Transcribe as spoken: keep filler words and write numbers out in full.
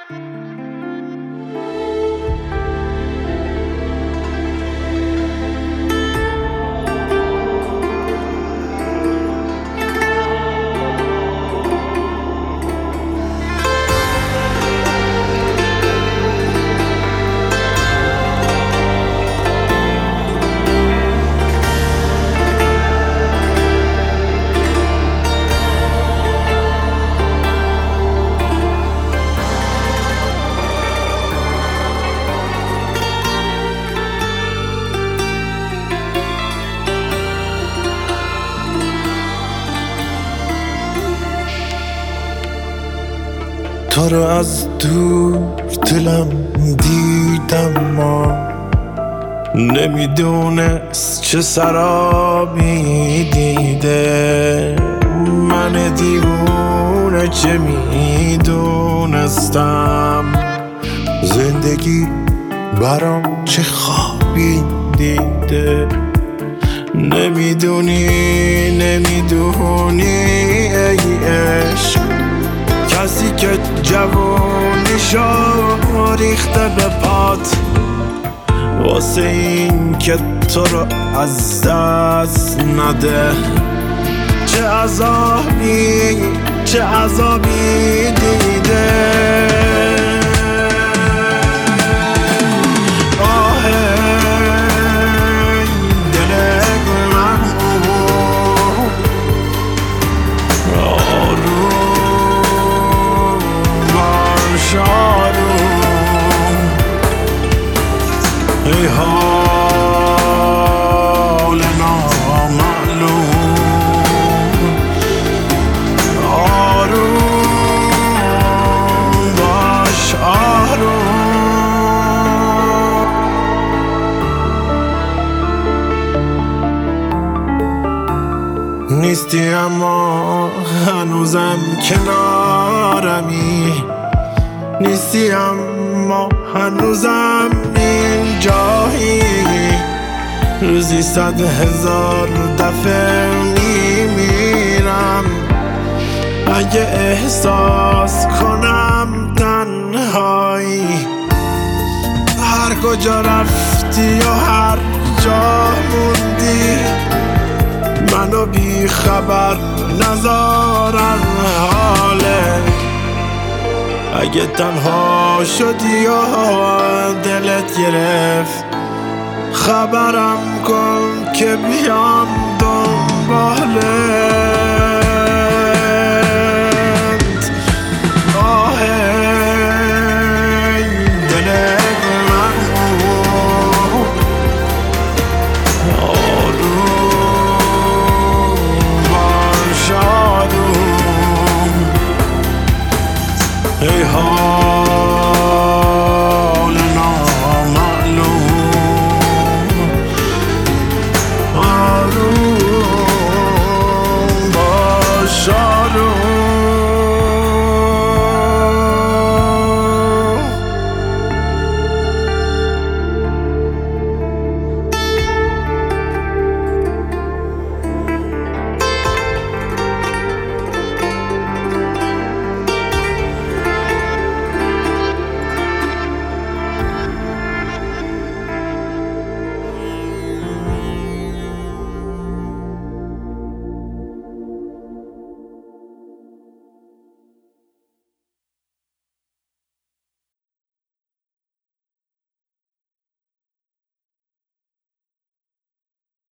تو رو از دور دلم دیدم ما نمیدونست چه سرابی دیده من دیوونه چه میدونستم زندگی برام چه خوابی دیده نمیدونی نمیدونی ای عشق کسی که جوونیشو ریخته به پات واسه این که تو رو از دست نده چه عذابی چه عذابی دیده ای حال نامعلوم آروم باش آروم نیستی اما هنوزم کنارمی نیستی اما هنوزم اینجایی روزی صد هزار دفعه میمیرم اگه احساس کنم تنهایی هر کجا رفتی و هر جا موندی منو بی خبر نذارن حاله اگه تنها شدی و دلت گرفت خبرم کن که بیام دنباله